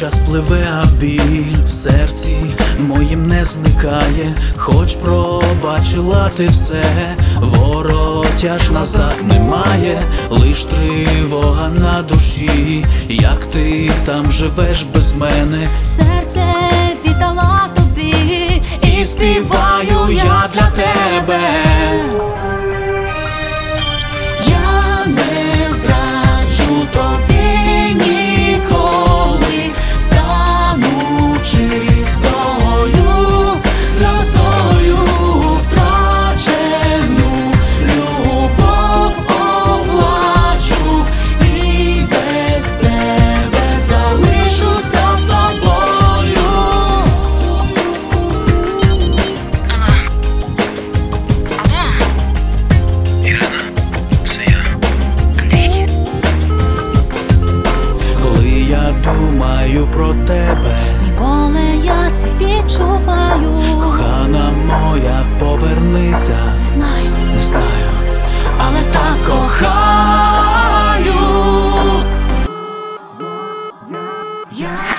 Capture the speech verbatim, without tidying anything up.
Час пливе, а біль в серці моїм не зникає. Хоч пробачила ти все, вороття ж назад немає. Лиш тривога на душі, як ти там живеш без мене. Серце віддала тобі, і співаю я для тебе. Я не зраджу тобі ніколи, стану чистою сльозою, втрачену любов оплачу, і без тебе залишуся з тобою. Ірина, це я, Андрій. Коли я думаю про тебе, Мій боле, я це відчуваю. кохана моя, повернися. Не знаю, Не знаю, але так кохаю. я